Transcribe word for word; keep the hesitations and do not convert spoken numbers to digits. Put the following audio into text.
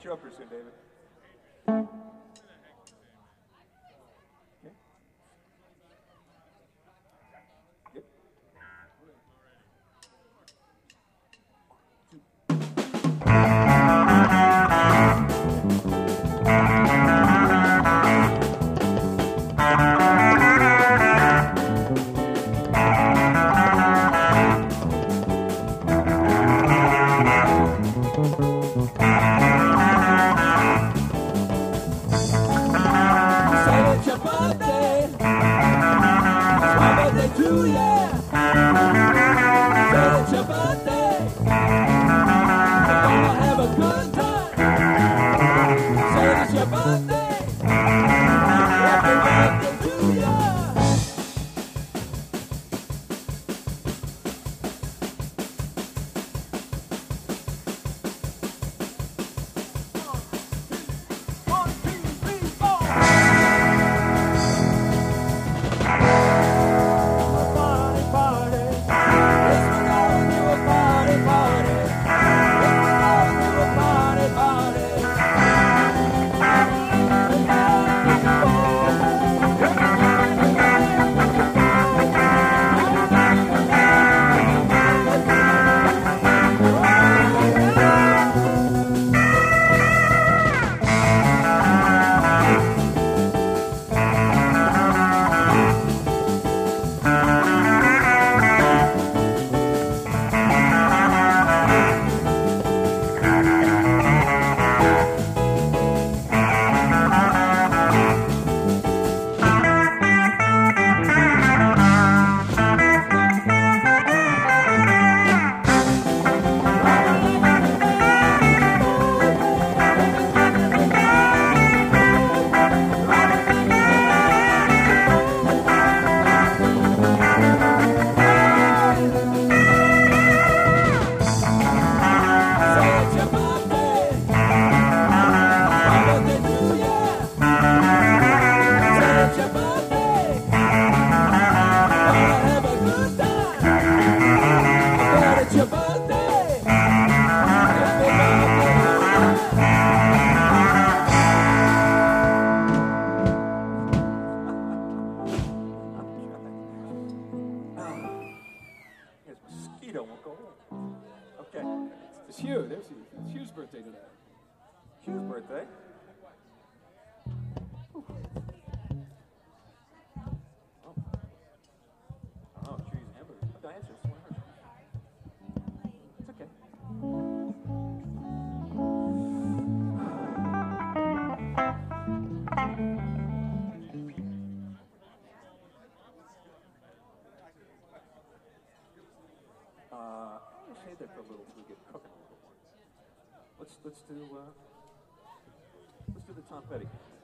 you up here soon, David. It's Hugh. There's Hugh. It's Hugh's birthday today. Hugh's birthday? Oh. Oh, cheese hamburger. The answer is one hundred. It's okay. Uh, I'm gonna save that for a little till we get cooking a little more. Let's let's do uh, let's do the Tom Petty.